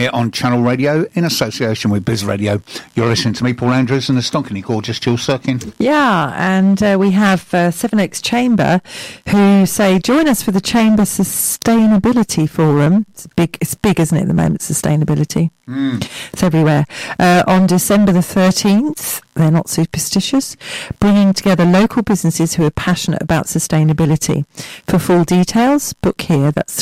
On Channel Radio in association with Biz Radio. You're listening to me, Paul Andrews, and the Stonkany Gorgeous Jill Sirkin. Yeah, and we have Seven Oaks Chamber who say join us for the Chamber Sustainability Forum. It's big, isn't it, at the moment, sustainability? It's everywhere. On December the 13th, they're not superstitious, bringing together local businesses who are passionate about sustainability. For full details, book here. That's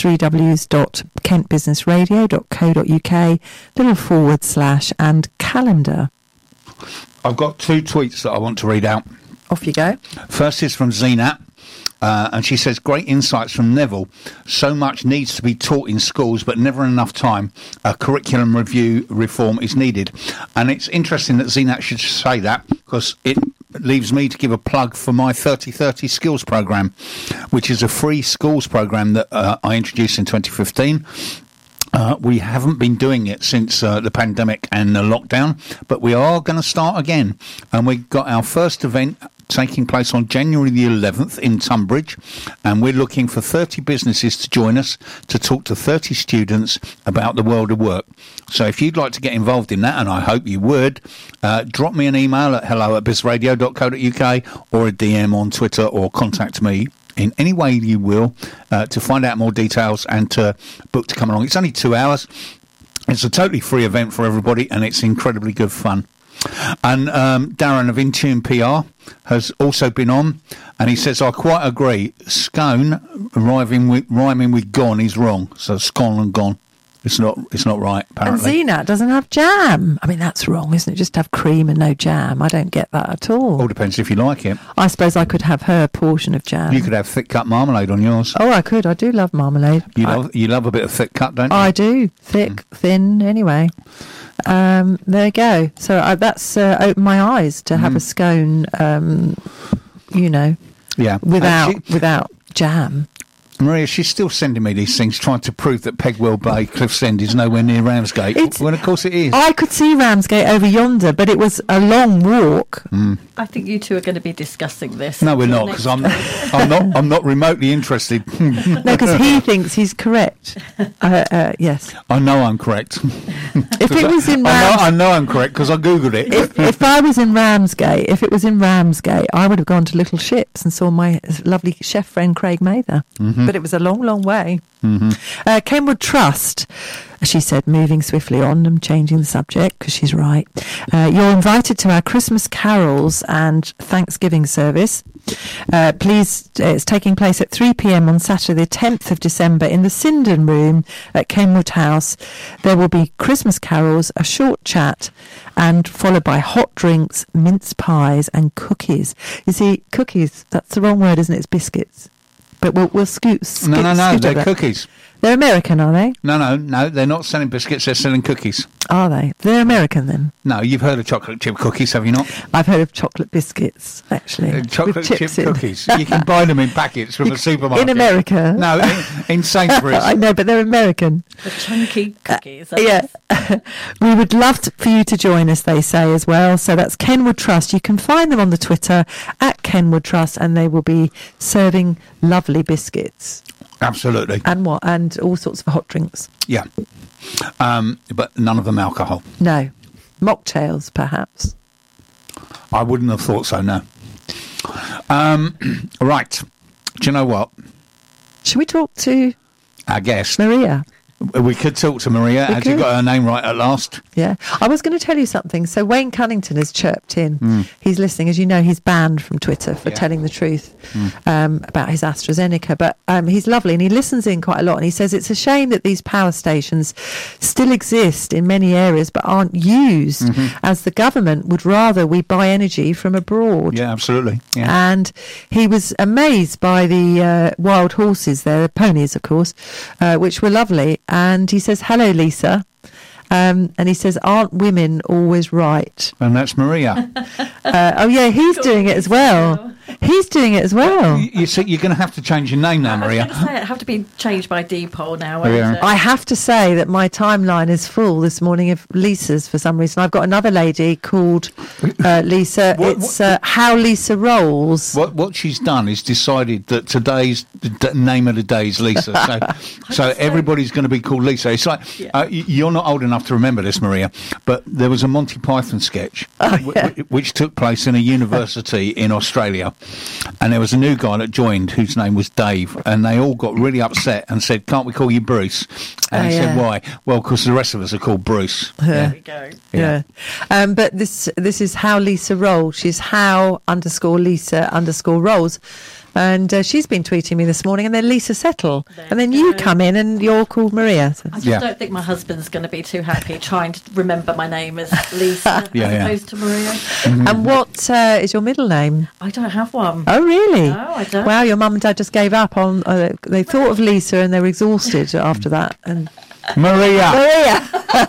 3ws.kentbusinessradio.co.uk /and calendar. I've got 2 tweets that I want to read out. Off you go. First is from Zenat. And she says, great insights from Neville. So much needs to be taught in schools, but never enough time. A curriculum review reform is needed. And it's interesting that Zenat should say that, because it leaves me to give a plug for my 30/30 skills programme, which is a free schools programme that I introduced in 2015. We haven't been doing it since the pandemic and the lockdown, but we are going to start again. And we got our first event taking place on January the 11th in Tunbridge, and we're looking for 30 businesses to join us to talk to 30 students about the world of work. So if you'd like to get involved in that, and I hope you would, drop me an email at hello@bizradio.co.uk or a DM on Twitter, or contact me in any way you will to find out more details and to book to come along. It's only 2 hours. It's a totally free event for everybody, and it's incredibly good fun. And Darren of Intune PR has also been on, and he says, I quite agree. Scone rhyming with gone is wrong. So scone and gone. It's not right, apparently. And Zenat doesn't have jam. I mean, that's wrong, isn't it? Just have cream and no jam. I don't get that at all. All depends if you like it. I suppose I could have her portion of jam. You could have thick cut marmalade on yours. Oh, I could. I do love marmalade. You love a bit of thick cut, don't you? I do. Thick, thin, anyway. There you go. So that's opened my eyes to have a scone, without jam. Maria, she's still sending me these things, trying to prove that Pegwell Bay, Cliff's End, is nowhere near Ramsgate. When, of course, it is. I could see Ramsgate over yonder, but it was a long walk. I think you two are going to be discussing this. No, we're not, because I'm not remotely interested. No, because he thinks he's correct. Yes. I know I'm correct. If it was in I know I'm correct because I googled it. If I was in Ramsgate, I would have gone to Little Ships and saw my lovely chef friend Craig Mather. But it was a long, long way. Kenwood Trust, she said, moving swiftly on and changing the subject because she's right. You're invited to our Christmas carols and Thanksgiving service. Please, it's taking place at 3 p.m. on Saturday, the 10th of December in the Sindon Room at Kenwood House. There will be Christmas carols, a short chat, and followed by hot drinks, mince pies, and cookies. You see, cookies, that's the wrong word, isn't it? It's biscuits. But we'll scoot No, they're cookies. They're American, are they? No, they're not selling biscuits, they're selling cookies. Are they? They're American then? No, you've heard of chocolate chip cookies, have you not? I've heard of chocolate biscuits, actually. Chocolate chip cookies. You can buy them in packets from a supermarket. In America? No, in Sainsbury's. I know, but they're American. The chunky cookies. Yeah. We would love for you to join us, they say, as well. So that's Kenwood Trust. You can find them on the Twitter at Kenwood Trust, and they will be serving lovely biscuits. Absolutely. And what? And all sorts of hot drinks. Yeah. But none of them alcohol. No. Mocktails, perhaps. I wouldn't have thought so, no. Right. Do you know what? Should we talk to our guest? Maria. We could talk to Maria. Had you got her name right at last? Yeah. I was going to tell you something. So Wayne Cunnington has chirped in. He's listening. As you know, he's banned from Twitter for telling the truth about his AstraZeneca. But he's lovely and he listens in quite a lot. And he says it's a shame that these power stations still exist in many areas but aren't used, as the government would rather we buy energy from abroad. Yeah, absolutely. Yeah. And he was amazed by the wild horses there, the ponies, of course, which were lovely. And he says, hello, Lisa. And he says, aren't women always right? And that's Maria. Oh, yeah, he's doing it as well. He's doing it as well. You see, you're going to have to change your name now, I was Maria. going to say, it have to be changed by Depol now. Yeah. won't it? I have to say that my timeline is full this morning of Lisa's for some reason. I've got another lady called Lisa. It's How Lisa Rolls. What she's done is decided that today's name of the day is Lisa. So everybody's going to be called Lisa. It's like, you're not old enough to remember this, Maria, but there was a Monty Python sketch which took place in a university in Australia. And there was a new guy that joined whose name was Dave, and they all got really upset and said, can't we call you Bruce? And he said, why? Well, because the rest of us are called Bruce. There we go. Yeah. But this is How Lisa Rolls. She's How_Lisa_Rolls. And she's been tweeting me this morning, and then Lisa Settle. And then you come in and you're called Maria. So. I just don't think my husband's going to be too happy trying to remember my name as Lisa as opposed to Maria. And what is your middle name? I don't have one. Oh, really? No, I don't. Wow, your mum and dad just gave up on... they thought of Lisa and they were exhausted after that. And Maria!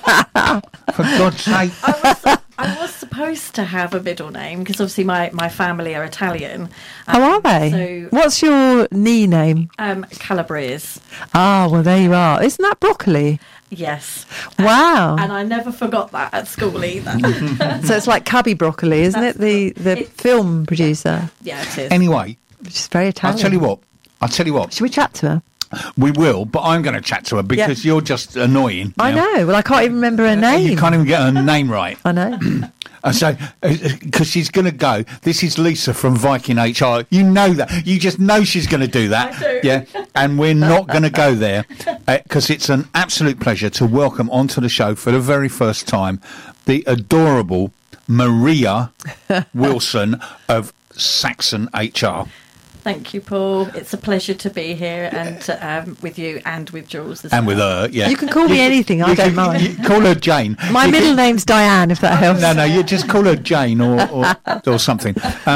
For God's sake. I was supposed to have a middle name because obviously my family are Italian. How are they? So, what's your knee name? Calabrese. Ah, well, there you are. Isn't that broccoli? Yes. Wow. And I never forgot that at school either. So it's like Cubby Broccoli, isn't it? The film producer. Yeah, it is. Anyway, She's very Italian. I'll tell you what. Should we chat to her? We will, but I'm going to chat to her because you're just annoying. I know. Well, I can't even remember her name. You can't even get her name right. I know. So, because she's going to go, this is Lisa from Viking HR. You know that. You just know she's going to do that. I do. Yeah. And we're not going to go there because it's an absolute pleasure to welcome onto the show for the very first time the adorable Maria Wilson of Saxon HR. Thank you, Paul. It's a pleasure to be here and with you and with Jules. And with her, yeah. You can call me anything. I don't mind. You call her Jane. My middle name's Diane, if that helps. No, you just call her Jane or something.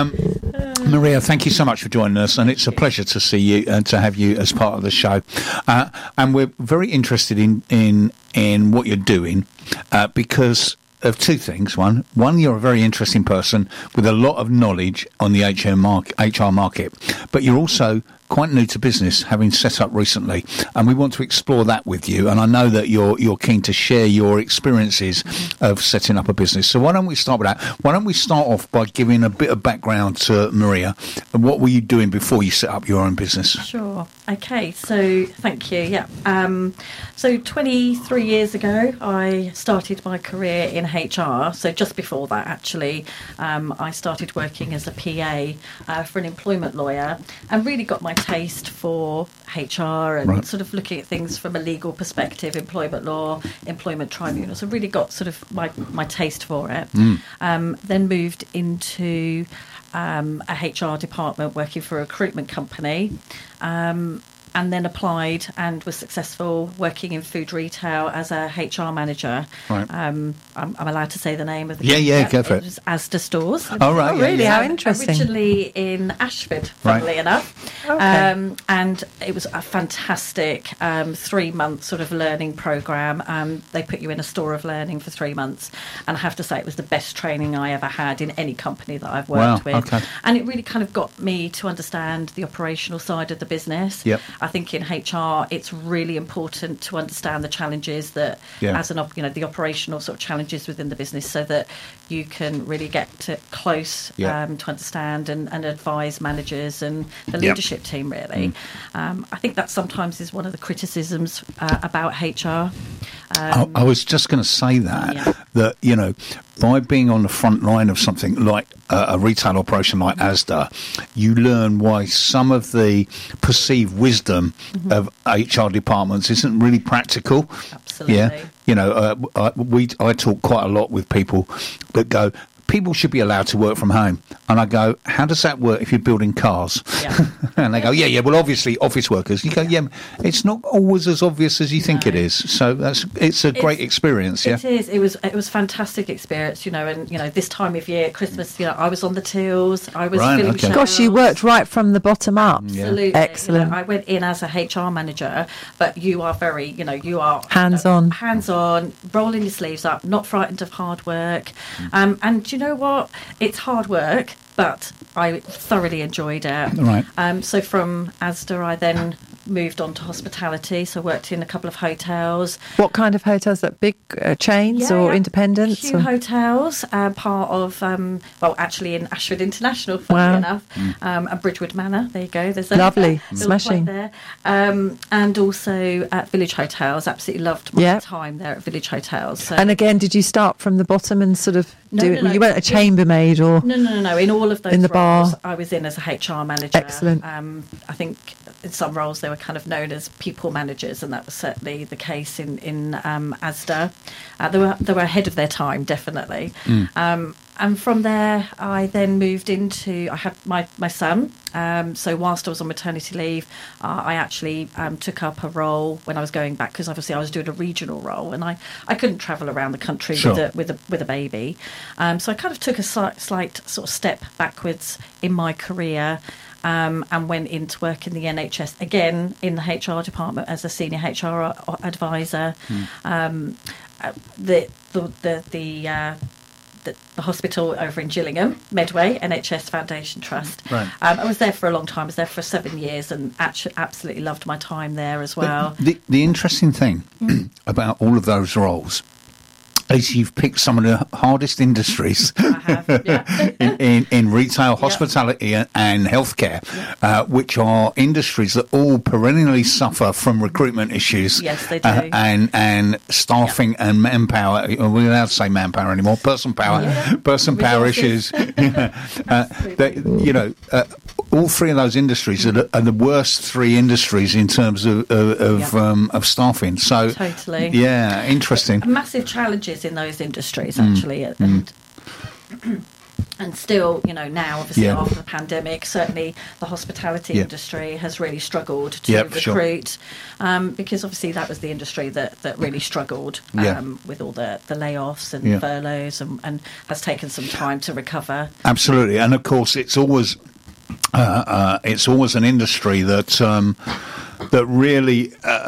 Maria, thank you so much for joining us, and it's a pleasure to see you and to have you as part of the show. And we're very interested in what you're doing because of two things. One, you're a very interesting person with a lot of knowledge on the HR market, but you're also quite new to business, having set up recently, and we want to explore that with you. And I know that you're keen to share your experiences of setting up a business. So why don't we start with that? Why don't we start off by giving a bit of background to Maria? What were you doing before you set up your own business? Sure. Okay. So thank you. Yeah. So 23 years ago, I started my career in HR. So just before that, actually, I started working as a PA for an employment lawyer, and really got my taste for HR and sort of looking at things from a legal perspective, employment law, employment tribunals. I really got sort of my taste for it. Then moved into a HR department working for a recruitment company. And then applied and was successful working in food retail as a HR manager. Right. I'm allowed to say the name of the company. Yeah, go for it. It was Asda Stores. Oh, right. Really? How interesting. Originally in Ashford, funnily enough. Okay. And it was a fantastic 3-month sort of learning programme. They put you in a store of learning for 3 months. And I have to say it was the best training I ever had in any company that I've worked with. Okay. And it really kind of got me to understand the operational side of the business. Yep. I think in HR, it's really important to understand the challenges that, the operational sort of challenges within the business, so that you can really get close to understand and advise managers and the leadership team. Really, I think that sometimes is one of the criticisms about HR. I was just going to say that by being on the front line of something like a retail operation like Asda, you learn why some of the perceived wisdom of HR departments isn't really practical. Absolutely. Yeah. I talk quite a lot with people that go, people should be allowed to work from home. And I go, how does that work if you're building cars? Yeah. And they go, yeah, well, obviously, office workers. You go, yeah, it's not always as obvious as you think it is. So it's a great experience, yeah? It is. It was fantastic experience, and, this time of year, Christmas, I was on the tills, I was filling shelves. Gosh, you worked right from the bottom up. Absolutely. Excellent. I went in as a HR manager, but you are very, you are... Hands-on. Hands-on, rolling your sleeves up, not frightened of hard work. And do you know what? It's hard work, but I thoroughly enjoyed it. Right. So from Asda, I then moved on to hospitality. So I worked in a couple of hotels. What kind of hotels? That big chains or independents? Few hotels, part of, actually in Ashford International, funnily enough, and Bridgewood Manor. There you go. There's a lovely, little smashing there. And also at Village Hotels. Absolutely loved my time there at Village Hotels. So. And again, did you start from the bottom and sort of No. You weren't a chambermaid or no. In all of those in the roles, bar. I was in as a HR manager. Excellent. I think in some roles they were kind of known as people managers, and that was certainly the case in Asda. They were ahead of their time, definitely. And from there, I then moved into. I had my son. So whilst I was on maternity leave, I actually took up a role when I was going back, because obviously I was doing a regional role, and I couldn't travel around the country with a baby. So I kind of took a slight sort of step backwards in my career. And went into work in the NHS again in the HR department as a senior HR advisor. The hospital over in Gillingham, Medway, NHS Foundation Trust. Right. I was there for a long time. I was there for 7 years and absolutely loved my time there as well. The interesting thing about all of those roles is you've picked some of the hardest industries in retail, hospitality and healthcare, which are industries that all perennially suffer from recruitment issues. Yes, they do. And staffing and manpower. Are we allowed to say manpower anymore? Person power issues. All three of those industries are the worst three industries in terms of staffing. So, totally. Yeah, interesting. Massive challenges in those industries, actually. And still, now, obviously, after the pandemic, certainly the hospitality industry has really struggled to recruit, because obviously that was the industry that really struggled with all the layoffs and furloughs and has taken some time to recover. Absolutely. And, of course, it's always an industry that really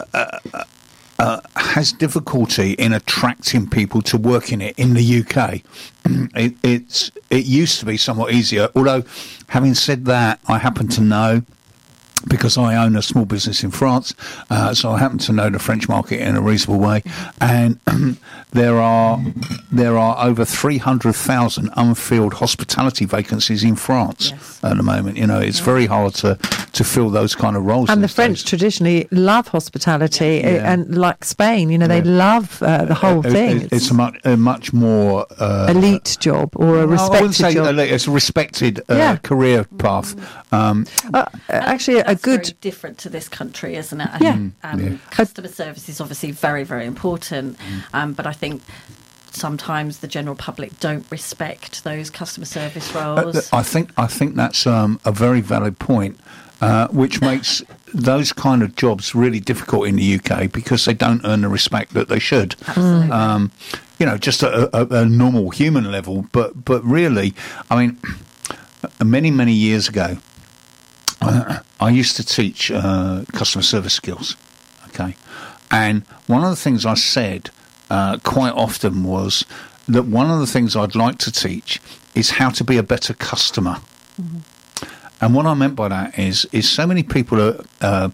has difficulty in attracting people to work in it in the UK. It used to be somewhat easier, although having said that, I happen to know, because I own a small business in France, so I happen to know the French market in a reasonable way, and there are over 300,000 unfilled hospitality vacancies in France at the moment. It's very hard to fill those kind of roles. And the French traditionally love hospitality, and like Spain, they love the whole thing. It's a much more elite job or a respected I wouldn't say job. Elite, it's a respected career path. Actually, that's good. Very different to this country, isn't it? Customer service is obviously very, very important, but I think sometimes the general public don't respect those customer service roles. I think that's a very valid point, which makes those kind of jobs really difficult in the UK because they don't earn the respect that they should. Absolutely. Just at a normal human level, but really, I mean, many years ago, I used to teach customer service skills, okay? And one of the things I said quite often was that one of the things I'd like to teach is how to be a better customer. And what I meant by that is so many people are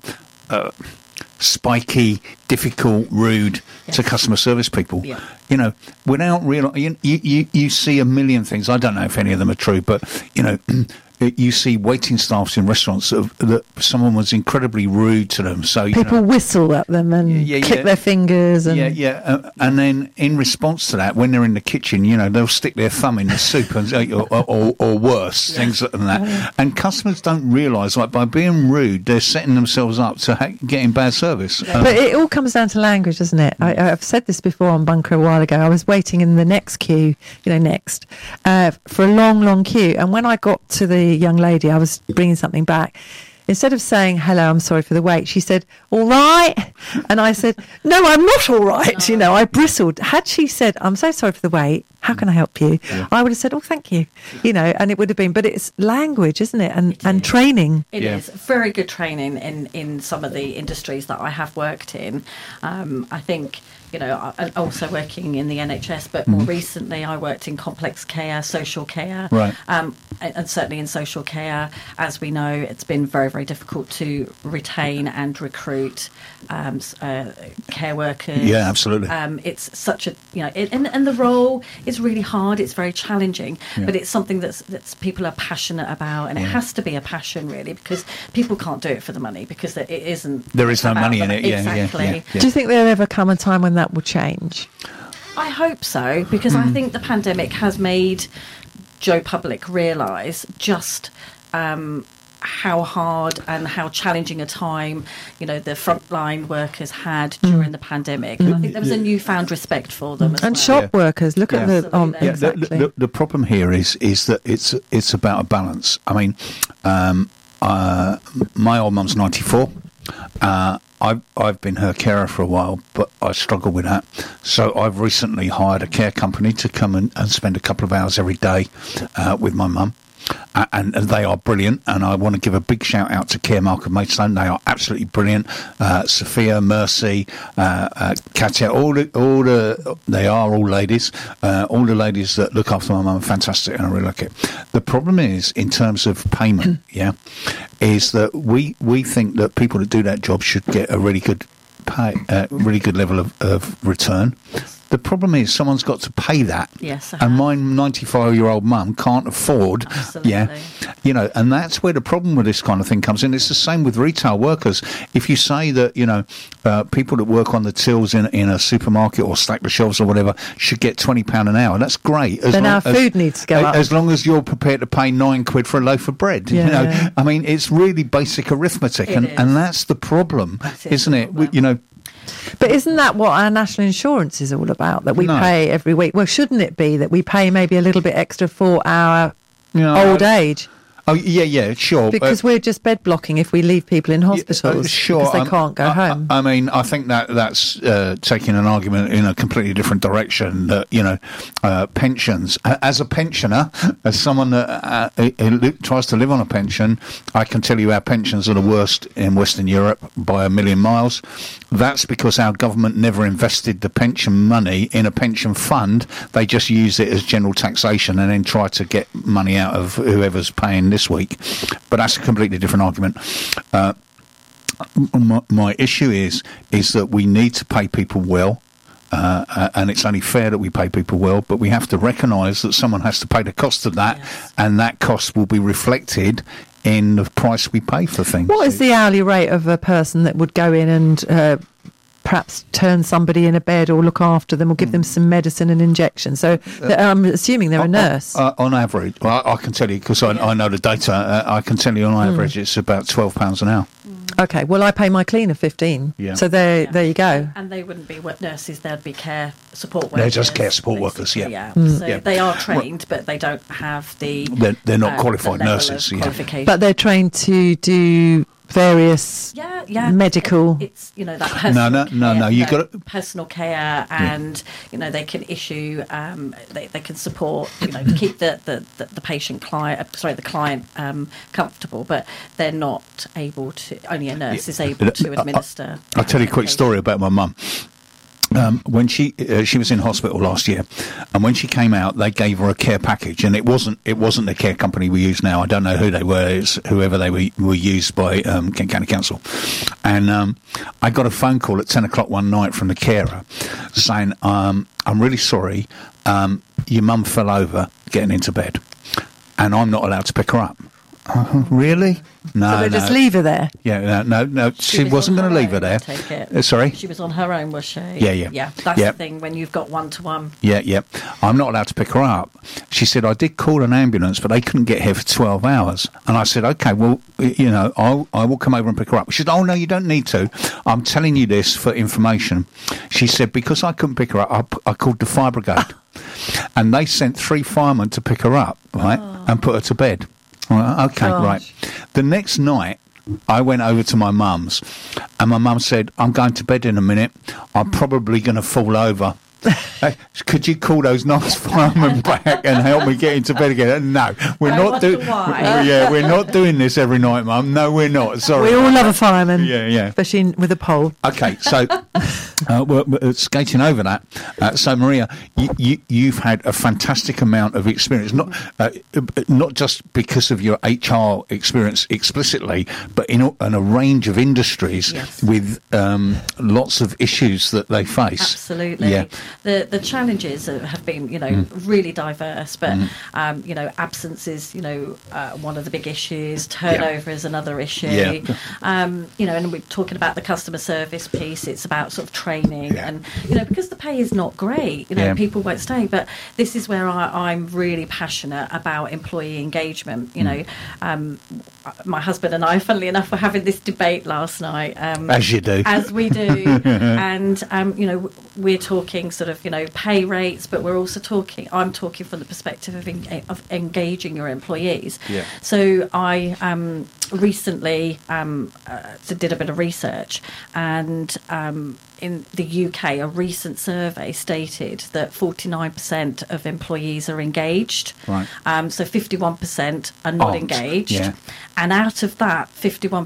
spiky, difficult, rude to customer service people. Without real, you see a million things. I don't know if any of them are true, but you see waiting staffs in restaurants that someone was incredibly rude to them. So people whistle at them and click their fingers. And and then in response to that, when they're in the kitchen, they'll stick their thumb in the soup and or worse, things like that. And customers don't realise, like, by being rude, they're setting themselves up to getting bad service. But it all comes down to language, doesn't it? I've said this before on Bunker a while ago. I was waiting in the next queue, for a long, long queue. And when I got to the young lady, I was bringing something back. Instead of saying, hello, I'm sorry for the wait, she said, all right. And I said, no, I'm not all right. I bristled. Had she said, I'm so sorry for the wait, how can I help you? Yeah. I would have said, oh, thank you. And it would have been, but it's language, isn't it? And training. It is very good training in some of the industries that I have worked in. I think, also working in the NHS, but more recently I worked in complex care, social care, right. And certainly in social care, as we know, it's been very, very difficult to retain and recruit care workers. Yeah, absolutely. It's such a, and the role is really hard. It's very challenging, but it's something that's people are passionate about, and it has to be a passion, really, because people can't do it for the money, because it isn't. There is no money in it. Exactly. Yeah. Do you think there'll ever come a time when that will change? I hope so, because I think the pandemic has made Joe Public realise just how hard and how challenging a time, the frontline workers had during the pandemic. And I think there was a newfound respect for them as and well. shop workers, look at the... exactly. The problem here is that it's about a balance. I mean, my old mum's 94. I've been her carer for a while, but I struggle with that. So I've recently hired a care company to come and spend a couple of hours every day with my mum. And they are brilliant, and I want to give a big shout out to Caremark of Maidstone. They are absolutely brilliant. Sophia, Mercy, Katya, they are all ladies. All the ladies that look after my mum are fantastic, and I really like it. The problem is, in terms of payment, is that we think that people that do that job should get a really good pay, really good level of return. The problem is someone's got to pay that. Yes, and my 95-year-old mum can't afford. Absolutely. And that's where the problem with this kind of thing comes in. It's the same with retail workers. If you say that, people that work on the tills in a supermarket or stack the shelves or whatever should get £20 an hour, that's great. Then our food needs to go up. As long as you're prepared to pay £9 for a loaf of bread. Yeah. I mean, it's really basic arithmetic, and that's the problem, isn't it? But isn't that what our national insurance is all about, that we pay every week? Well, shouldn't it be that we pay maybe a little bit extra for our old age? Oh, yeah, sure. Because we're just bed blocking if we leave people in hospitals because they can't go home. I mean, I think that's taking an argument in a completely different direction. That, pensions, as a pensioner, as someone that tries to live on a pension, I can tell you our pensions are the worst in Western Europe by a million miles. That's because our government never invested the pension money in a pension fund. They just use it as general taxation and then try to get money out of whoever's paying this week. But that's a completely different argument. My issue is that we need to pay people well, and it's only fair that we pay people well, but we have to recognise that someone has to pay the cost of that, and that cost will be reflected in the price we pay for things. What is the hourly rate of a person that would go in and perhaps turn somebody in a bed or look after them or give them some medicine and injection? So I'm assuming they're a nurse. On average, I can tell you, because I know the data, I can tell you on average it's about £12 an hour. Okay, well, I pay my cleaner 15. Yeah. So there you go. And they wouldn't be nurses, they'd be care support workers. They're just care support workers, So they are trained, but they don't have the... They're not qualified nurses. But they're trained to do various medical... It's, that personal care. You've got personal care, and, they can issue... they can support, keep the patient client... the client comfortable, but they're not able to... Only a nurse is able to administer... I'll tell you a quick story about my mum. When she was in hospital last year, and when she came out, they gave her a care package, and it wasn't the care company we use now. I don't know who they were. It's whoever they were used by Kent County Council. And I got a phone call at 10 o'clock one night from the carer saying, "I'm really sorry, your mum fell over getting into bed, and I'm not allowed to pick her up." Really? No, So they no. just leave her there. Yeah, no. She was wasn't on going to her leave her own, there. I take it. Sorry? She was on her own, was she? Yeah. Yeah, that's Yeah. the thing when you've got one-to-one. Yeah. I'm not allowed to pick her up. She said, I did call an ambulance, but they couldn't get here for 12 hours. And I said, OK, well, I will come over and pick her up. She said, oh, no, you don't need to. I'm telling you this for information. She said, because I couldn't pick her up, I called the fire brigade. And they sent 3 firemen to pick her up, right, and put her to bed. OK, Gosh. right. The next night, I went over to my mum's, and my mum said, I'm going to bed in a minute. I'm probably going to fall over. Could you call those nice firemen back and help me get into bed again? No, we're I not wonder doing. why. Yeah, we're not doing this every night, Mum. No, we're not. Sorry. We all love a fireman. Yeah. Especially with a pole. Okay, so we're skating over that. So, Maria, you've had a fantastic amount of experience, not just because of your HR experience explicitly, but in a range of industries with lots of issues that they face. Absolutely. Yeah. The challenges have been, really diverse, but, absence is, one of the big issues. Turnover is another issue. Yeah. And we're talking about the customer service piece. It's about sort of training and, because the pay is not great, people won't stay. But this is where I'm really passionate about employee engagement. My husband and I, funnily enough, were having this debate last night. As you do. As we do. And, we're talking sort of, pay rates, but we're also I'm talking from the perspective of engaging your employees. Yeah. So I recently did a bit of research, and in the UK, a recent survey stated that 49% of employees are engaged. Right. So 51% are not engaged. Yeah. And out of that 51%,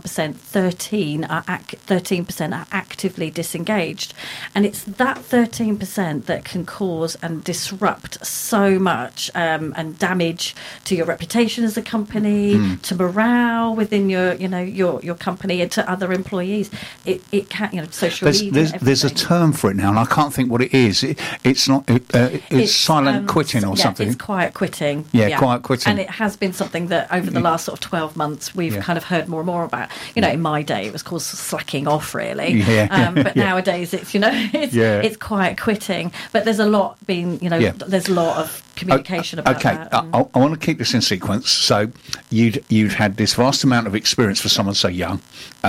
13% are actively disengaged. And it's that 13% that can cause and disrupt so much and damage to your reputation as a company, to morale within your company, and to other employees. It can, social media. There's a term for it now, and I can't think what it is. It's not. It's silent quitting or something. It's quiet quitting. Yeah, quiet quitting. And it has been something that over the last sort of 12 months we've kind of heard more and more about. In my day it was called slacking off, really. But nowadays it's it's quiet quitting. But there's a lot being there's a lot of communication about that. I want to keep this in sequence. So you'd had this vast amount of experience for someone so young.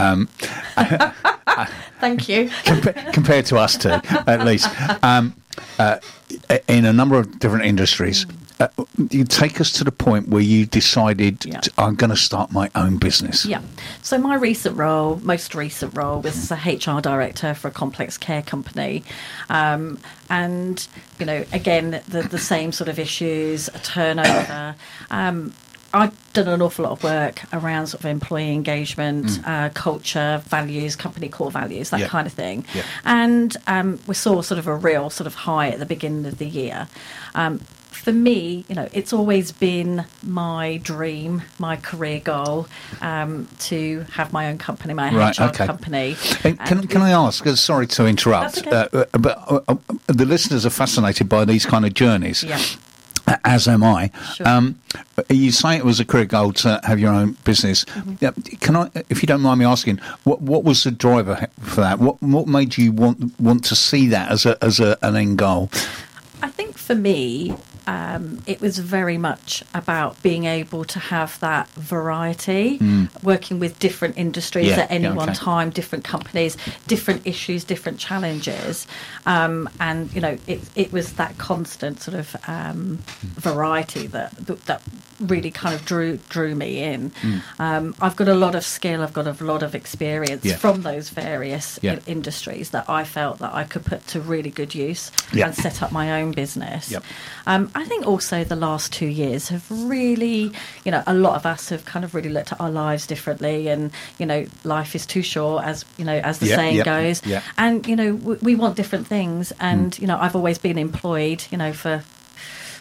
Thank you. Compared to us two, at least, in a number of different industries. You take us to the point where you decided, I'm going to start my own business. Yeah. So my most recent role was as a HR director for a complex care company. And, again, the same sort of issues, turnover. I've done an awful lot of work around sort of employee engagement, culture, values, company core values, that kind of thing. Yeah. And we saw sort of a real sort of high at the beginning of the year. For me, it's always been my dream, my career goal, to have my own company, my HR company. Can I ask, sorry to interrupt, but the listeners are fascinated by these kind of journeys. Yeah. As am I. Sure. You say it was a career goal to have your own business. Can I, if you don't mind me asking, what was the driver for that? What made you want to see that as an end goal? I think for me, it was very much about being able to have that variety, working with different industries at any one time, different companies, different issues, different challenges. And, it was that constant sort of variety that really kind of drew me in. I've got a lot of skill, I've got a lot of experience from those various industries that I felt that I could put to really good use and set up my own business. I think also the last 2 years have really, a lot of us have kind of really looked at our lives differently, and, life is too short, as the saying goes. And, we want different things. And, I've always been employed, for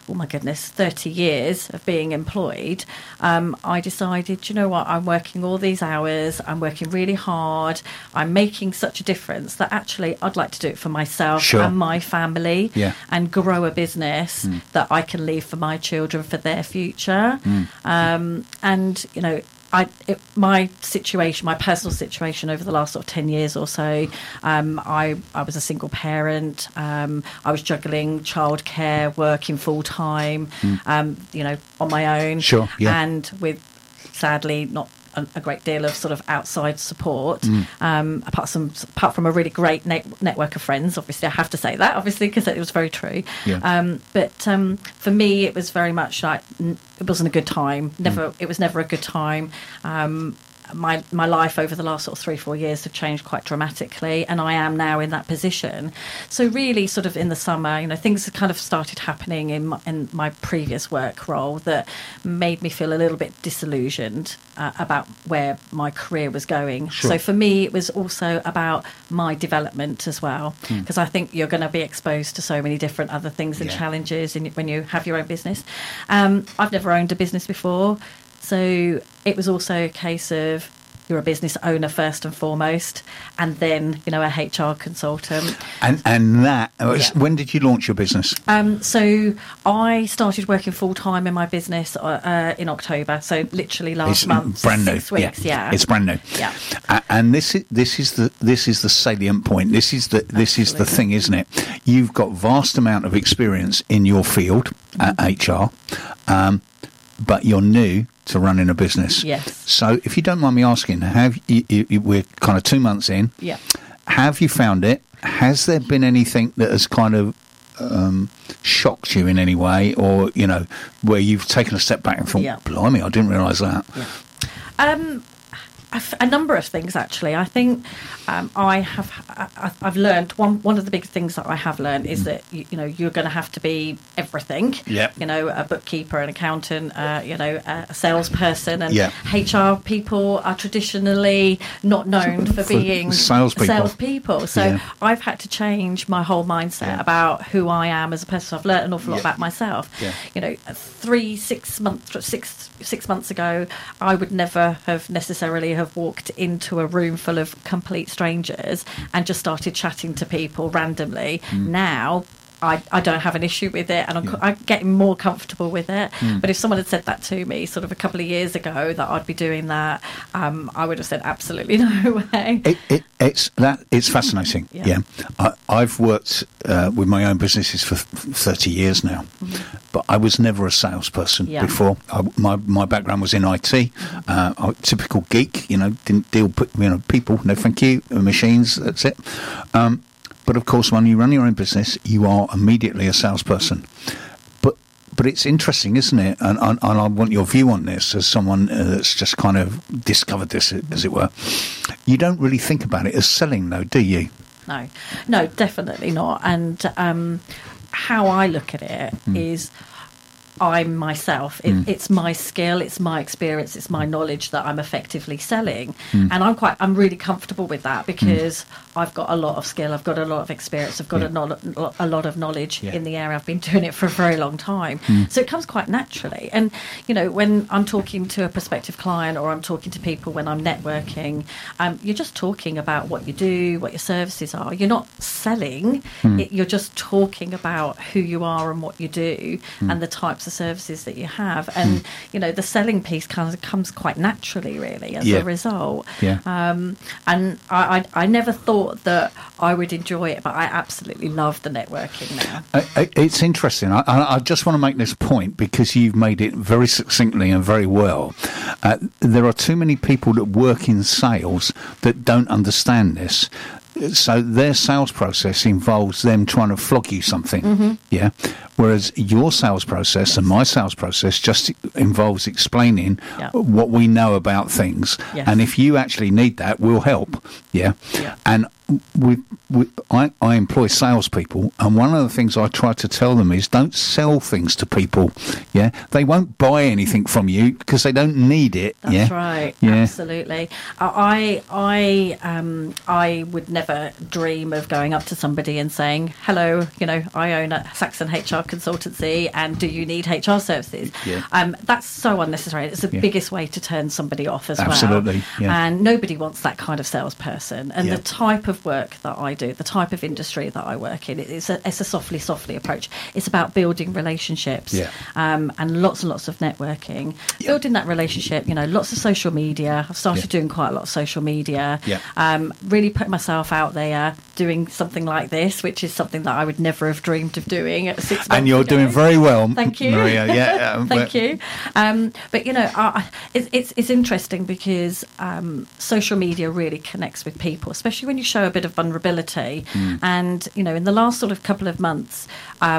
oh my goodness, 30 years of being employed, I decided, you know what, I'm working all these hours, I'm working really hard, I'm making such a difference that actually I'd like to do it for myself Sure. and my family, Yeah. and grow a business that I can leave for my children for their future. And, you know, my personal situation over the last sort of 10 years or so, I was a single parent. I was juggling childcare, working full time, you know, on my own. Sure, yeah. And with, sadly, not a great deal of sort of outside support, apart from a really great network of friends. Obviously, I have to say that, obviously, because it was very true. Yeah. But for me, it was very much like it wasn't a good time. It was never a good time. My life over the last sort of 3-4 years have changed quite dramatically, and I am now in that position. So really, sort of in the summer, you know, things have kind of started happening in my previous work role that made me feel a little bit disillusioned about where my career was going. Sure. So for me, it was also about my development as well, because I think you're going to be exposed to so many different other things and challenges when you have your own business. I've never owned a business before. So it was also a case of you're a business owner first and foremost, and then, you know, a HR consultant. And that, when did you launch your business? So I started working full time in my business in October. So literally last month, brand new. 6 weeks. Yeah, It's brand new. Yeah. And this is the salient point. This is the thing, isn't it? You've got vast amount of experience in your field at HR, but you're new to running a business. Yes. So if you don't mind me asking, we're kind of 2 months in. Yeah. Have you found it? Has there been anything that has kind of shocked you in any way, or, you know, where you've taken a step back and thought, blimey, I didn't realise that? Yeah. A number of things, actually. I think I've learned one of the big things that I have learned is that you know, you're going to have to be everything. Yeah. You know, a bookkeeper, an accountant, you know, a salesperson, and Yeah. HR people are traditionally not known for being salespeople. So I've had to change my whole mindset about who I am as a person. I've learned an awful lot about myself. Yeah. You know, 6 months ago, I would never have necessarily have walked into a room full of complete strangers and just started chatting to people randomly. Now I don't have an issue with it, and I'm getting more comfortable with it. But if someone had said that to me sort of a couple of years ago, that I'd be doing that, I would have said absolutely no way. It's fascinating. Yeah. I've worked with my own businesses for 30 years now, but I was never a salesperson before. My background was in IT. I'm a typical geek, you know, didn't deal with, you know, people, no thank you, machines, that's it. But of course, when you run your own business, you are immediately a salesperson. But it's interesting, isn't it? And I want your view on this as someone that's just kind of discovered this, as it were. You don't really think about it as selling, though, do you? No, definitely not. And how I look at it is, I'm myself. It's my skill, it's my experience, it's my knowledge that I'm effectively selling, and I'm really comfortable with that, because I've got a lot of skill, I've got a lot of experience, I've got a lot of knowledge in the area. I've been doing it for a very long time, so it comes quite naturally. And you know, when I'm talking to a prospective client, or I'm talking to people when I'm networking, you're just talking about what you do, what your services are. You're not selling. You're just talking about who you are and what you do, and the types of services that you have. And you know, the selling piece kind of comes quite naturally, really, as a result. And I never thought that I would enjoy it, but I absolutely love the networking now. It's interesting. I just want to make this point, because you've made it very succinctly and very well. There are too many people that work in sales that don't understand this. So their sales process involves them trying to flog you something, whereas your sales process and my sales process just involves explaining what we know about things. And if you actually need that, we'll help. And I employ salespeople, and one of the things I try to tell them is don't sell things to people. Yeah, they won't buy anything from you because they don't need it. That's right. Yeah. Absolutely. I would never dream of going up to somebody and saying, "Hello, I own a Saxon HR consultancy, and do you need HR services?" Yeah. That's so unnecessary. It's the biggest way to turn somebody off as Absolutely. well. Yeah. And nobody wants that kind of salesperson. And the type of work that I do, the type of industry that I work in, it's a softly approach. It's about building relationships, and lots of networking. Building that relationship, lots of social media. I've started doing quite a lot of social media. Really putting myself out there, doing something like this, which is something that I would never have dreamed of doing at 6 months And you're ago. doing very well, Thank you, Maria. Yeah, thank you. But it's interesting because social media really connects with people, especially when you show a bit of vulnerability. And in the last sort of couple of months,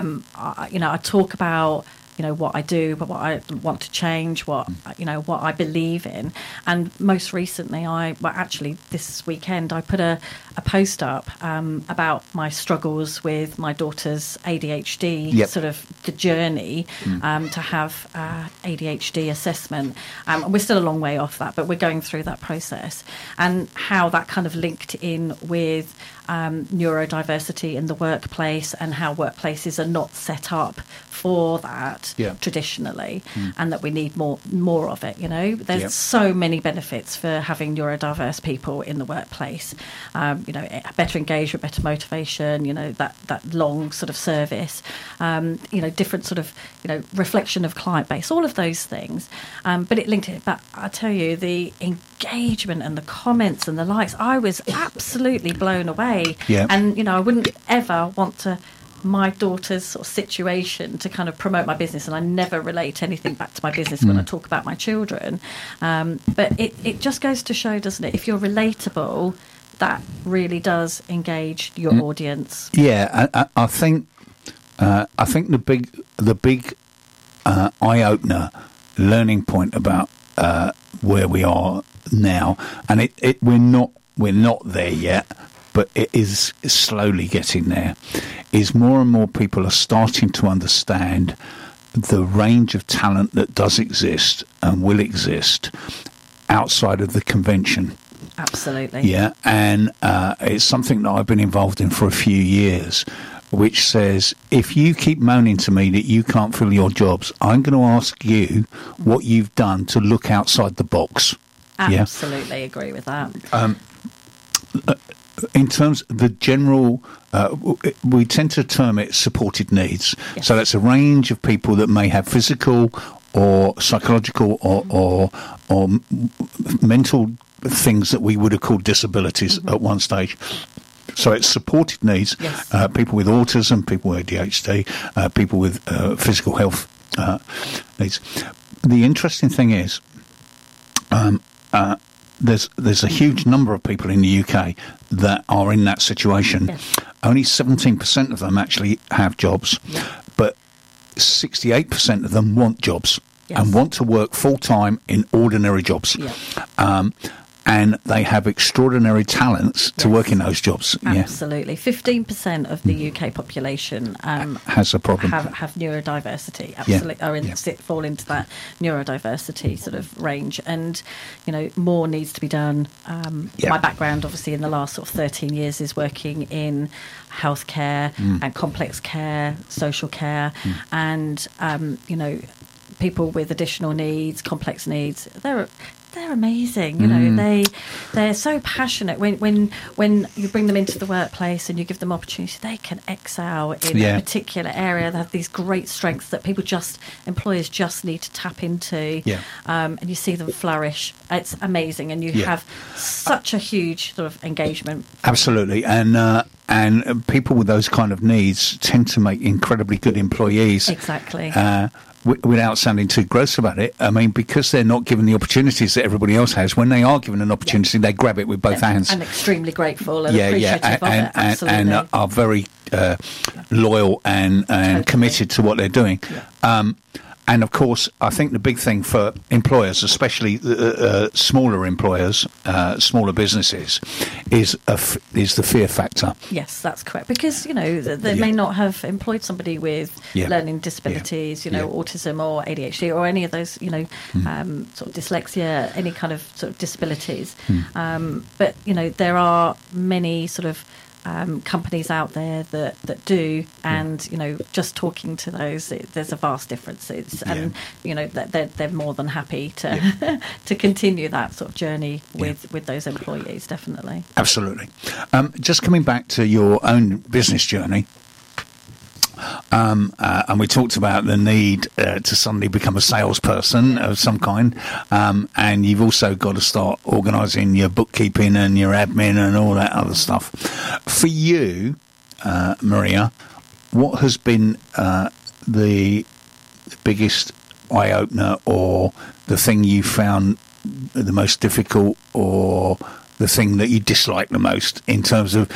I talk about what I do, but what I want to change, what I believe in. And most recently, actually this weekend, I put a post up about my struggles with my daughter's ADHD, sort of the journey to have ADHD assessment. We're still a long way off that, but we're going through that process, and how that kind of linked in with neurodiversity in the workplace, and how workplaces are not set up for that traditionally, and that we need more of it. There's so many benefits for having neurodiverse people in the workplace. Better engagement, better motivation. That long sort of service. Different sort of reflection of client base. All of those things. But it linked it. But I tell you, the engagement and the comments and the likes, I was absolutely blown away. Yeah. And I wouldn't ever want to my daughter's sort of situation to kind of promote my business, and I never relate anything back to my business when I talk about my children. But it just goes to show, doesn't it? If you're relatable, that really does engage your audience. Yeah, I think the big eye opener, learning point about where we are now, and we're not there yet, but it is slowly getting there, is more and more people are starting to understand the range of talent that does exist and will exist outside of the convention. Absolutely. Yeah, and it's something that I've been involved in for a few years, which says, if you keep moaning to me that you can't fill your jobs, I'm going to ask you what you've done to look outside the box. Absolutely agree with that. In terms of the general, we tend to term it supported needs. Yes. So that's a range of people that may have physical or psychological or mental things that we would have called disabilities at one stage. So it's supported needs, people with autism, people with ADHD, people with physical health needs. The interesting thing is, there's a huge number of people in the UK that are in that situation. Yes. Only 17% of them actually have jobs, but 68% of them want jobs and want to work full-time in ordinary jobs. And they have extraordinary talents to work in those jobs. Absolutely. 15% of the UK population has a problem. Have neurodiversity. Absolutely. Fall into that neurodiversity sort of range. And, more needs to be done. My background, obviously, in the last sort of 13 years is working in healthcare and complex care, social care. And, people with additional needs, complex needs, they're amazing. They're so passionate. When you bring them into the workplace and you give them opportunity, they can excel in a particular area. They have these great strengths that employers just need to tap into. And you see them flourish. It's amazing, and you have such a huge sort of engagement. Absolutely, and people with those kind of needs tend to make incredibly good employees. Exactly. Without sounding too gross about it, I mean, because they're not given the opportunities that everybody else has, when they are given an opportunity, they grab it with both hands. And extremely grateful and appreciative of it, absolutely. And are very loyal and committed to what they're doing. And of course, I think the big thing for employers, especially smaller employers, smaller businesses, is the fear factor. Yes, that's correct. Because, they may not have employed somebody with learning disabilities, autism or ADHD or any of those, sort of dyslexia, any kind of sort of disabilities. But, there are many sort of companies out there that do, and just talking to those, there's a vast difference. And they're more than happy to to continue that sort of journey with those employees, definitely. Absolutely. Just coming back to your own business journey. And we talked about the need to suddenly become a salesperson of some kind, and you've also got to start organising your bookkeeping and your admin and all that other stuff. For you, Maria, what has been the biggest eye-opener, or the thing you found the most difficult, or the thing that you dislike the most in terms of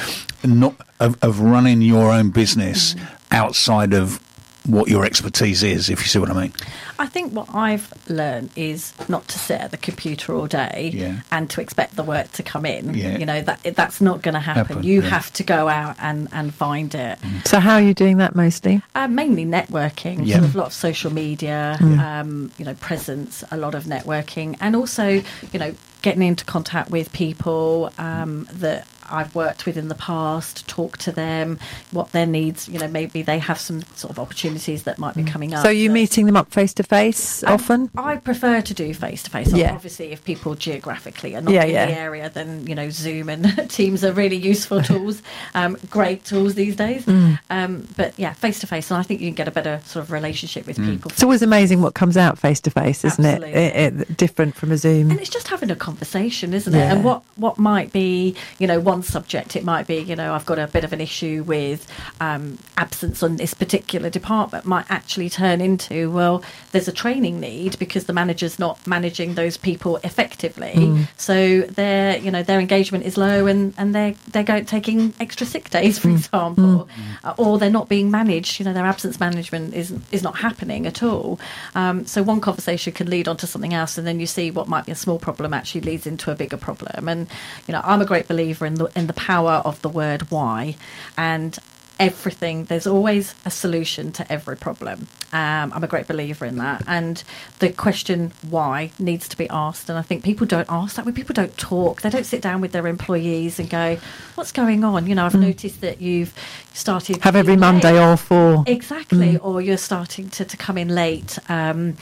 running your own business outside of what your expertise is, if you see what I mean? I think what I've learned is not to sit at the computer all day and to expect the work to come in. That's not going to happen. You have to go out and find it. So how are you doing that mostly? Mainly networking, sort of a lot of social media, presence, a lot of networking, and also, getting into contact with people that I've worked with in the past, talk to them, what their needs, maybe they have some sort of opportunities that might be coming up. So are you meeting them up face-to-face often? I prefer to do face-to-face. Obviously, if people geographically are not in the area, then, Zoom and Teams are really useful tools, great tools these days. But face-to-face, and I think you can get a better sort of relationship with people. It's always amazing what comes out face-to-face, isn't it? Different from a Zoom. And it's just having a conversation, isn't it? And what might be, one subject, it might be, I've got a bit of an issue with absence on this particular department, might actually turn into, well, there's a training need because the manager's not managing those people effectively. So their engagement is low, and they're taking extra sick days, for example, or they're not being managed. Their absence management is not happening at all. So one conversation can lead on to something else, and then you see what might be a small problem actually leads into a bigger problem. And I'm a great believer in the power of the word why, and everything. There's always a solution to every problem. I'm a great believer in that. And the question why needs to be asked. And I think people don't ask that. When people don't talk, they don't sit down with their employees and go, what's going on? I've noticed that you've started... Have every Monday off, or... Exactly. Or you're starting to come in late, and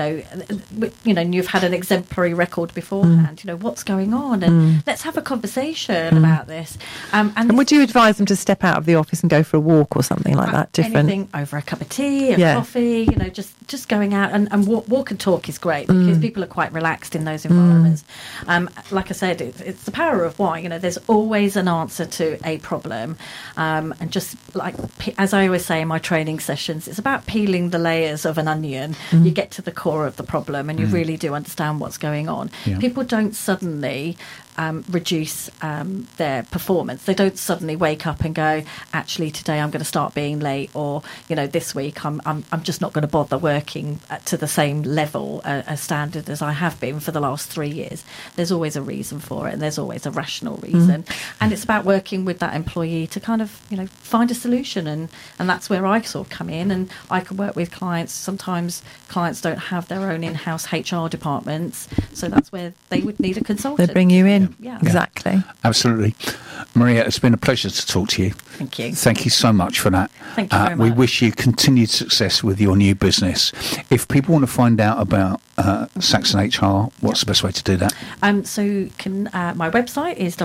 you've had an exemplary record beforehand. What's going on? And let's have a conversation about this. And would you advise them to step out of the office and go for a walk or something like that? Different? Anything over a cup of tea, a coffee, just going out and walk and talk is great, because people are quite relaxed in those environments. Like I said, it's the power of why. There's always an answer to a problem, and just like, as I always say in my training sessions, it's about peeling the layers of an onion. You get to the core of the problem, and you really do understand what's going on. People don't suddenly reduce their performance. They don't suddenly wake up and go, actually today I'm going to start being late, or this week I'm just not going to bother working to the same level, a standard as I have been for the last 3 years. There's always a reason for it, and there's always a rational reason. And it's about working with that employee to kind of find a solution, and that's where I sort of come in, and I can work with clients. Sometimes clients don't have their own in-house HR departments, so that's where they would need a consultant. They bring you in. Yeah, exactly. Absolutely. Maria, it's been a pleasure to talk to you. Thank you. Thank you so much for that. Thank you very much. We wish you continued success with your new business. If people want to find out about Saxon HR, what's the best way to do that? So you can, my website is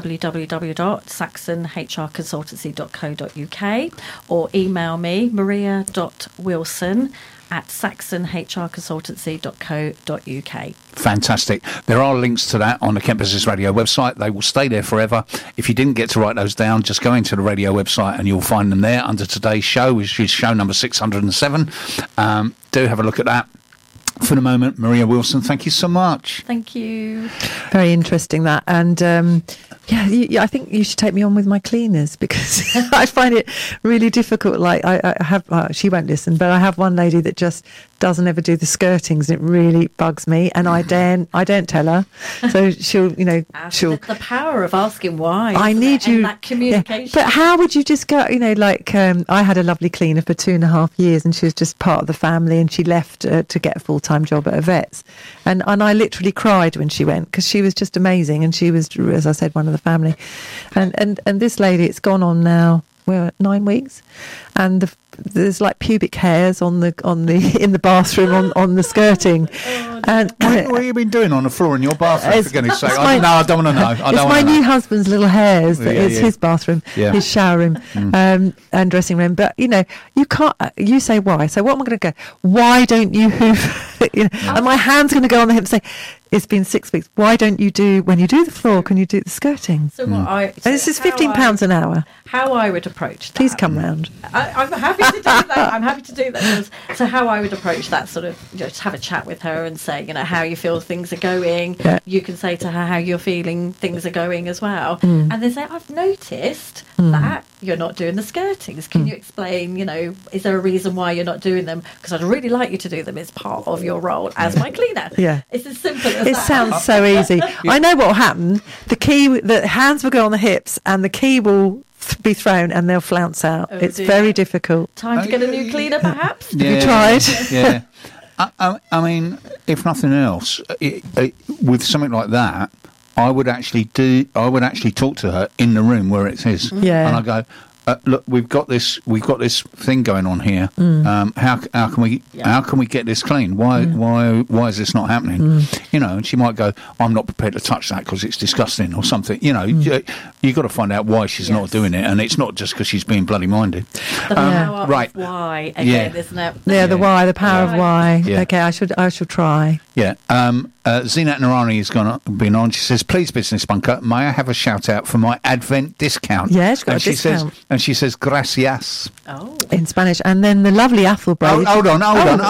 www.saxonhrconsultancy.co.uk, or email me, maria.wilson@saxonhrconsultancy.co.uk. Fantastic. There are links to that on the Kent Business Radio website. They will stay there forever. If you didn't get to write those down, just go into the radio website and you'll find them there under today's show, which is show number 607. Do have a look at that. For the moment, Maria Wilson, thank you so much. Thank you. Very interesting that. And I think you should take me on with my cleaners, because I find it really difficult. Like I have, she won't listen, but I have one lady that just doesn't ever do the skirtings, and it really bugs me. And I don't tell her, so she'll. The power of asking why. I need you. And that communication. Yeah. But how would you just go? I had a lovely cleaner for 2.5 years, and she was just part of the family, and she left to get a full-time job at a vet's, and I literally cried when she went, because she was just amazing, and she was, as I said, one of the family, and this lady, it's gone on now. We're 9 weeks, and there's like pubic hairs in the bathroom on the skirting. And what have you been doing on the floor in your bathroom, for goodness sake? I don't want to know. It's my new husband's little hairs. It's his bathroom, his shower room, and dressing room. But you can't. You say why? So what am I going to go? Why don't you hoof? And my hand's going to go on the hip and say, it's been 6 weeks. Why don't you do, when you do the floor, can you do the skirting? So this is £15 an hour. How I would approach that. Please come round. I'm happy to do that. I'm happy to do that. So how I would approach that, sort of, just have a chat with her and say, how you feel things are going. Yeah. You can say to her how you're feeling things are going as well. And then say, I've noticed that you're not doing the skirtings. Can you explain, is there a reason why you're not doing them? Because I'd really like you to do them. It's part of your role as my cleaner. Yeah. It's as simple as It that. sounds so easy. I know what will happen. The hands will go on the hips, and the key will be thrown, and they'll flounce out. It's dear. very difficult. Time to get a new cleaner, perhaps? Have you tried? Yeah. I mean, if nothing else, with something like that, I would actually talk to her in the room where it is. Yeah. And I go, look, we've got this thing going on here. How can we get this clean? Why is this not happening? And she might go, I'm not prepared to touch that because it's disgusting or something. You got to find out why she's not doing it, and it's not just because she's being bloody minded. The power of why again, isn't it? Yeah, the why, the power of why. Yeah. Okay, I should try. Yeah. Zinat Narani has been on. She says, please, Business Bunker, may I have a shout out for my Advent discount? Yeah, she's got a discount. And she says, gracias. Oh. In Spanish. And then the lovely Athelbraid. Hold on.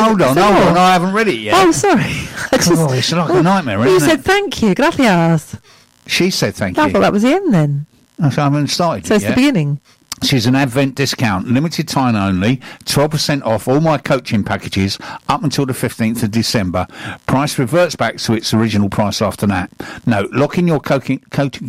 I haven't read it yet. Oh, sorry. It's like a nightmare, isn't You it? said thank you. Gracias. She said thank I you. thought that was the end then. I haven't started So it it's yet. the beginning. She's an Advent discount, limited time only, 12% off all my coaching packages up until the 15th of December. Price reverts back to its original price after that. No, lock in your coaching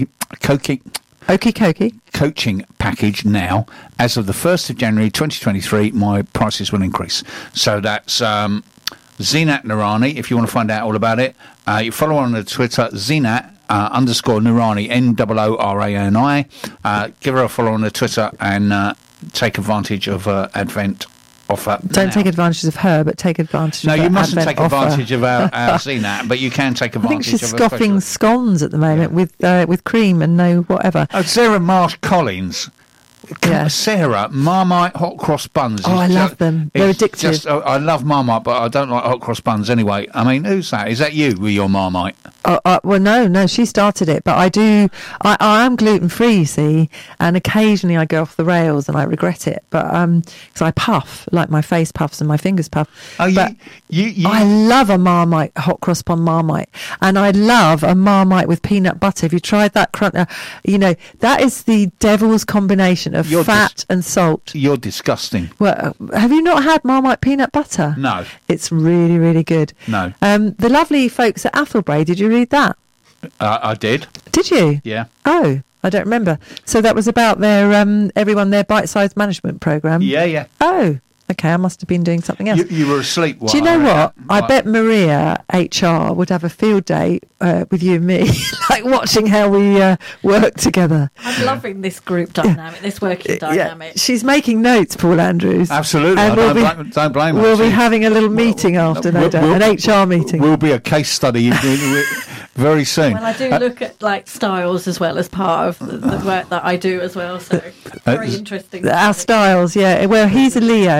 package now. As of the 1st of January 2023, my prices will increase. So that's Zinat Narani, if you want to find out all about it. You follow her on the Twitter, Zinat _ Narani, NOORANI. Give her a follow on the Twitter and take advantage of her Advent offer. Don't take advantage of her, but take advantage of her. No, you mustn't Advent take advantage offer. of our Zinat, but you can take I advantage think she's of her scoffing special. scones at the moment with cream and no whatever. Oh, Sarah Marsh Collins. Yeah. Sarah, Marmite hot cross buns. Oh, I love them. They're addictive. I love Marmite, but I don't like hot cross buns anyway. I mean, who's that? Is that you with your Marmite? Well, no, she started it, but I do. I am gluten free, you see, and occasionally I go off the rails and I regret it. But because I puff, like my face puffs and my fingers puff. Oh, but you I love a Marmite hot cross bun Marmite, and I love a Marmite with peanut butter. Have you tried that? That is the devil's combination of fat and salt. You're disgusting. Well, have you not had Marmite peanut butter? No. It's really, really good. No. The lovely folks at Athelbraid, did you read that? I did. Did you? Yeah. Oh, I don't remember. So that was about their their bite-sized management program. Yeah. Oh, okay. I must have been doing something else. You were asleep. Do you know what? I bet Maria HR would have a field day with you and me, like watching how we work together. I'm loving this group dynamic, this working dynamic. Yeah. She's making notes, Paul Andrews. Absolutely. And don't blame her. We'll be having a little meeting after, no doubt, an HR meeting. Will be a case study very soon. Well, I do look at styles as well as part of the work that I do as well. So very interesting. Our styles, yeah. Well, he's a Leo.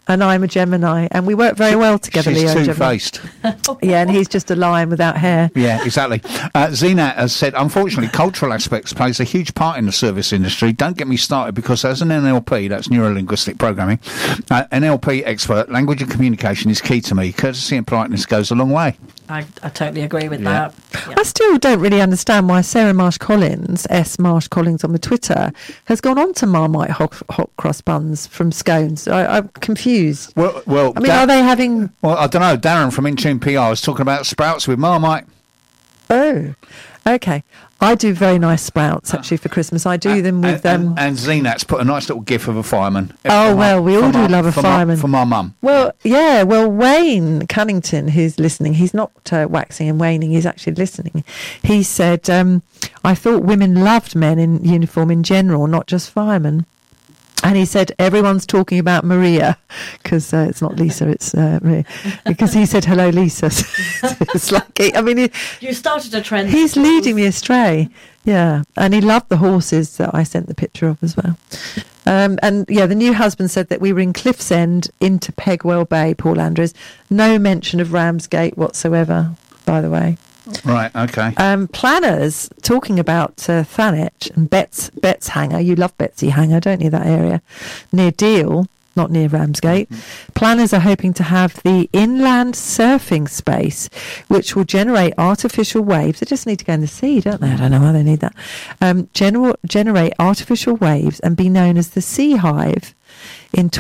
and I'm a Gemini, and we work very well together, She's Leo and Gemini. two-faced. Yeah, and he's just a lion without hair. Yeah, exactly. Zeenat has said, unfortunately, cultural aspects plays a huge part in the service industry. Don't get me started, because as an NLP, that's neuro-linguistic programming, NLP expert, language and communication is key to me. Courtesy and politeness goes a long way. I totally agree with that. Yeah. I still don't really understand why Sarah Marsh Collins, S Marsh Collins on the Twitter, has gone on to Marmite hot cross buns from scones. I'm confused. Well, I mean, are they having... Well, I don't know. Darren from Intune PR was talking about sprouts with Marmite. Oh, okay. I do very nice sprouts, actually, for Christmas. I do them with... And Zeenat's put a nice little gif of a fireman. Oh, well, we all do love a fireman. For my mum. Well, yeah, well, Wayne Cunnington, who's listening, he's not waxing and waning, he's actually listening. He said, I thought women loved men in uniform in general, not just firemen. And he said, everyone's talking about Maria, because it's not Lisa, it's Maria. Because he said, hello, Lisa. It's like, you started a trend. He's leading me astray. Yeah. And he loved the horses that I sent the picture of as well. And yeah, the new husband said that we were in Cliff's End into Pegwell Bay, Paul Andrews. No mention of Ramsgate whatsoever, by the way. Right, okay. Planners, talking about Thanet and Betts Hanger. You love Betsy Hanger, don't you, that area? Near Deal, not near Ramsgate. Planners are hoping to have the inland surfing space, which will generate artificial waves. They just need to go in the sea, don't they? I don't know why they need that. Generate artificial waves and be known as the Sea Hive. In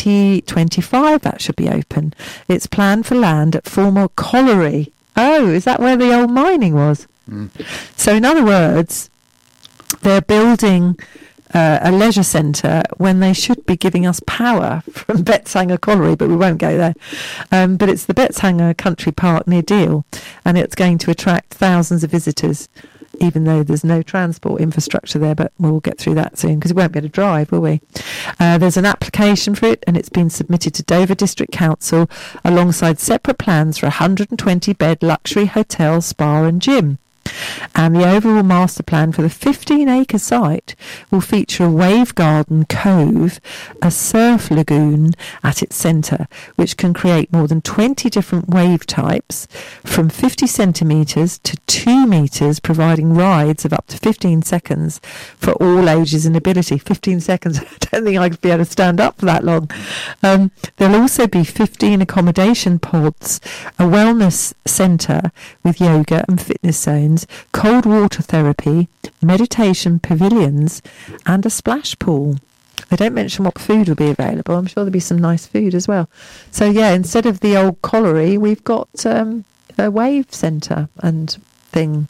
2025, that should be open. It's planned for land at former colliery. Oh, is that where the old mining was? So in other words, they're building a leisure centre when they should be giving us power from Betts Hanger Colliery, but we won't go there. But it's the Betts Hanger Country Park near Deal, and it's going to attract thousands of visitors, even though there's no transport infrastructure there, but we'll get through that soon because we won't be able to drive, will we? There's an application for it, and it's been submitted to Dover District Council alongside separate plans for a 120-bed luxury hotel, spa and gym. And the overall master plan for the 15-acre site will feature a wave garden cove, a surf lagoon at its centre, which can create more than 20 different wave types from 50 centimetres to 2 metres, providing rides of up to 15 seconds for all ages and ability. 15 seconds, I don't think I could be able to stand up for that long. There'll also be 15 accommodation pods, a wellness centre with yoga and fitness zones, cold water therapy, meditation pavilions, and a splash pool. They don't mention what food will be available. I'm sure there'll be some nice food as well. So yeah, instead of the old colliery, we've got a wave centre and thing.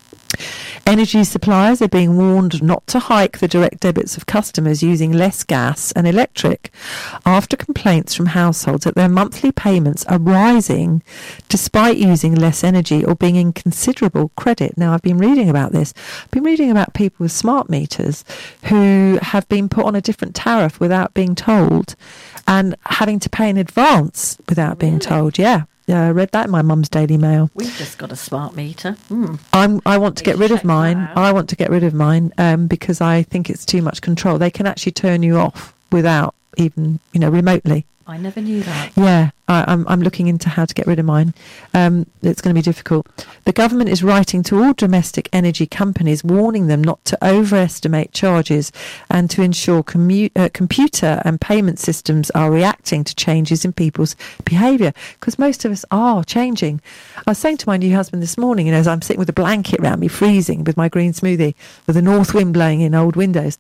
Energy suppliers are being warned not to hike the direct debits of customers using less gas and electric after complaints from households that their monthly payments are rising despite using less energy or being in considerable credit. Now, I've been reading about this. I've been reading about people with smart meters who have been put on a different tariff without being told and having to pay in advance without being told. Yeah. Yeah, I read that in my mum's Daily Mail. We've just got a smart meter. I want to get rid of mine. I want to get rid of mine because I think it's too much control. They can actually turn you off without even, remotely. I never knew that. Yeah, I'm looking into how to get rid of mine. It's going to be difficult. The government is writing to all domestic energy companies, warning them not to overestimate charges and to ensure computer and payment systems are reacting to changes in people's behaviour, because most of us are changing. I was saying to my new husband this morning, as I'm sitting with a blanket around me, freezing with my green smoothie, with the north wind blowing in old windows,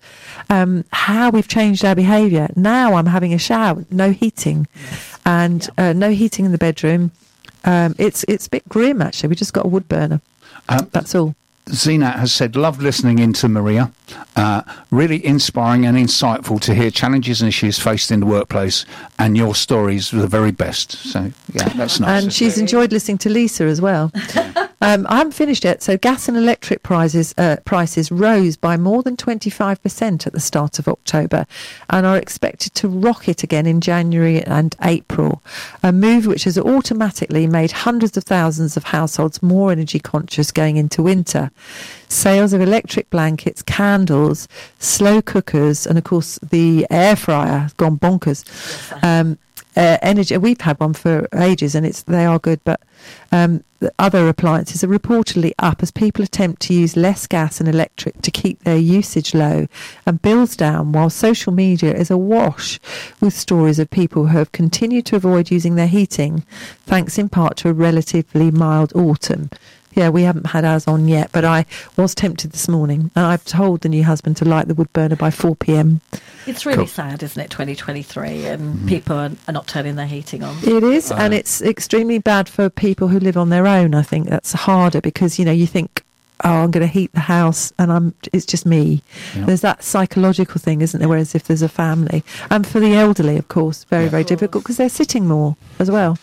how we've changed our behaviour. Now I'm having a shower, no heating. Yes. And no heating in the bedroom. It's a bit grim, actually. We just got a wood burner. That's all. Zeenat has said, loved listening into Maria. Really inspiring and insightful to hear challenges and issues faced in the workplace, and your stories are the very best. So, yeah, that's nice. And she's enjoyed listening to Lisa as well. I haven't finished yet. So gas and electric prices rose by more than 25% at the start of October and are expected to rocket again in January and April, a move which has automatically made hundreds of thousands of households more energy conscious going into winter. Sales of electric blankets, candles, slow cookers, and of course the air fryer has gone bonkers. energy. We've had one for ages, and they are good, but the other appliances are reportedly up as people attempt to use less gas and electric to keep their usage low and bills down, while social media is awash with stories of people who have continued to avoid using their heating, thanks in part to a relatively mild autumn. Yeah, we haven't had ours on yet, but I was tempted this morning. And I've told the new husband to light the wood burner by 4 p.m. It's really sad, isn't it, 2023, and people are not turning their heating on. It is, and it's extremely bad for people who live on their own. I think that's harder because, you think, oh, I'm going to heat the house and it's just me. Yeah. There's that psychological thing, isn't there? Whereas if there's a family. And for the elderly, of course, very, very difficult because they're sitting more as well.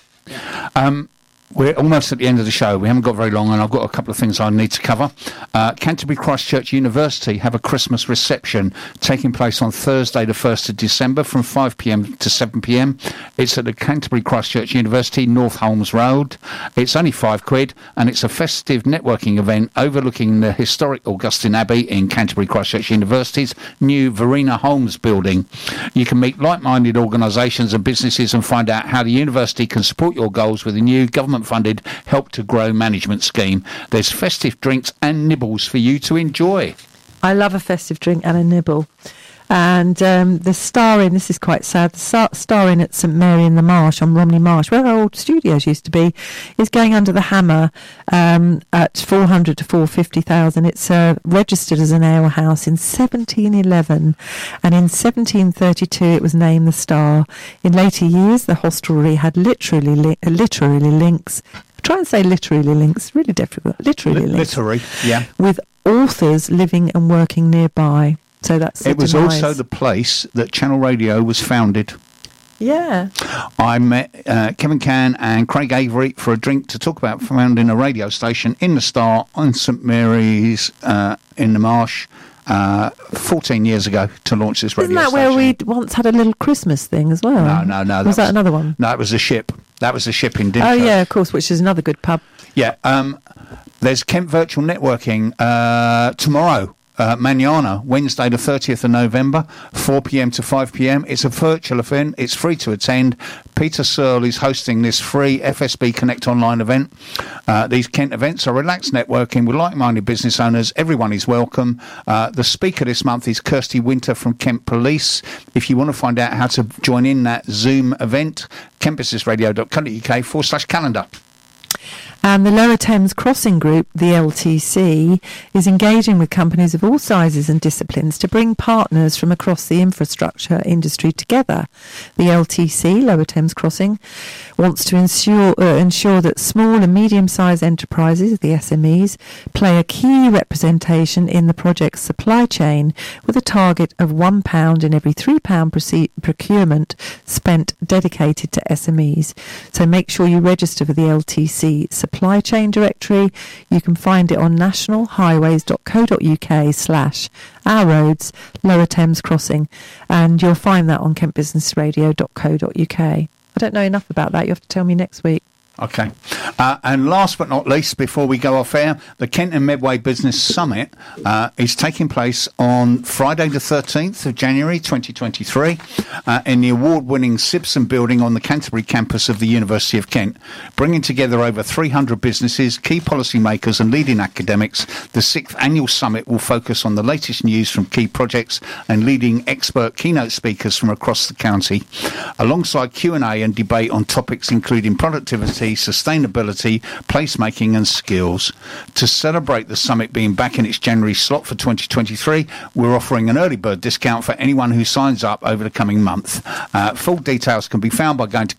We're almost at the end of the show. We haven't got very long, and I've got a couple of things I need to cover. Canterbury Christ Church University have a Christmas reception taking place on Thursday, the 1st of December, from 5 p.m. to 7 p.m. It's at the Canterbury Christ Church University, North Holmes Road. It's only £5, and it's a festive networking event overlooking the historic Augustine Abbey in Canterbury Christ Church University's new Verena Holmes building. You can meet like-minded organisations and businesses and find out how the university can support your goals with a new government-funded Help to Grow management scheme. There's festive drinks and nibbles for you to enjoy. I love a festive drink and a nibble. And the Star-Inn, this is quite sad, the Star-Inn at St Mary in the Marsh, on Romney Marsh, where our old studios used to be, is going under the hammer at 400 to 450,000. It's registered as an alehouse in 1711, and in 1732 it was named the Star. In later years, the hostelry had literary links. Try and say literary links, really difficult. Literary links. Literary, yeah. With authors living and working nearby. So that's it was demise. Also the place that Channel Radio was founded. Yeah. I met Kevin Cann and Craig Avery for a drink to talk about founding a radio station in the Star on St Mary's in the Marsh 14 years ago to launch this radio station. Isn't that where we once had a little Christmas thing as well? No. Was that another one? No, it was a ship. That was a ship in Dymchurch. Oh, yeah, of course, which is another good pub. Yeah. There's Kent Virtual Networking tomorrow. Manana, Wednesday the 30th of November, 4 p.m. to 5 p.m. It's a virtual event. It's free to attend. Peter Searle is hosting this free FSB Connect Online event. These Kent events are relaxed networking with like-minded business owners. Everyone is welcome. The speaker this month is Kirsty Winter from Kent Police. If you want to find out how to join in that Zoom event, kentbusinessradio.co.uk/calendar. And the Lower Thames Crossing Group, the LTC, is engaging with companies of all sizes and disciplines to bring partners from across the infrastructure industry together. The LTC, Lower Thames Crossing, wants to ensure that small and medium-sized enterprises, the SMEs, play a key representation in the project's supply chain, with a target of £1 in every £3 procurement spent dedicated to SMEs. So make sure you register for the LTC supply chain directory. You can find it on nationalhighways.co.uk/Our Roads Lower Thames Crossing, and you'll find that on kentbusinessradio.co.uk. I don't know enough about that. You have to tell me next week. Okay. And last but not least, before we go off air, the Kent and Medway Business Summit is taking place on Friday the 13th of January 2023 in the award-winning Simpson Building on the Canterbury campus of the University of Kent. Bringing together over 300 businesses, key policymakers and leading academics, the 6th annual summit will focus on the latest news from key projects and leading expert keynote speakers from across the county, alongside Q&A and debate on topics including productivity, sustainability, placemaking and skills. To celebrate the summit being back in its January slot for 2023, we're offering an early bird discount for anyone who signs up over the coming month. Full details can be found by going to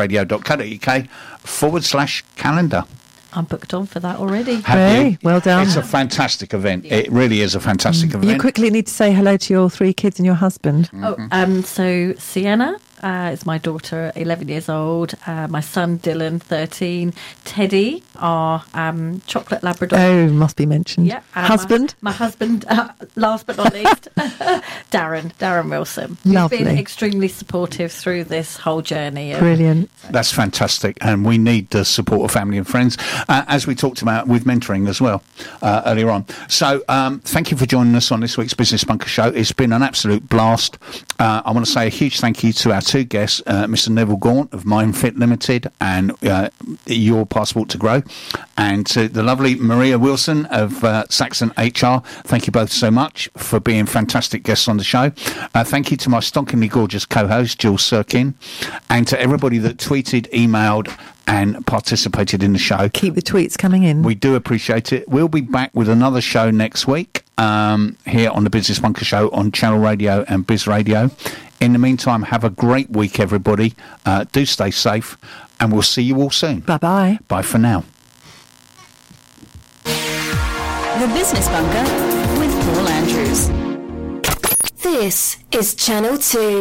kentbusinessradio.co.uk/calendar. I'm booked on for that already. Have you? Well done. It's a fantastic event. Yeah. It really is a fantastic event. You quickly need to say hello to your 3 kids and your husband. So Sienna is my daughter, 11 years old. My son, Dylan, 13. Teddy, our chocolate Labrador. Oh, must be mentioned. Yeah. Husband? My husband, last but not least, Darren Wilson. Lovely. He's been extremely supportive through this whole journey. Brilliant. That's fantastic. And we need the support of family and friends, as we talked about with mentoring as well earlier on. So thank you for joining us on this week's Business Bunker Show. It's been an absolute blast. I want to say a huge thank you to our two guests, Mr. Neville Gaunt of MindFit Limited and Your Passport to Grow, and to the lovely Maria Wilson of Saxon HR. Thank you both so much for being fantastic guests on the show. Thank you to my stonkingly gorgeous co-host, Jill Sirkin, and to everybody that tweeted, emailed, and participated in the show. Keep the tweets coming in. We do appreciate it. We'll be back with another show next week here on the Business Bunker Show on Channel Radio and Biz Radio. In the meantime, have a great week, everybody. Do stay safe, and we'll see you all soon. Bye-bye. Bye for now. The Business Bunker with Paul Andrews. This is Channel 2.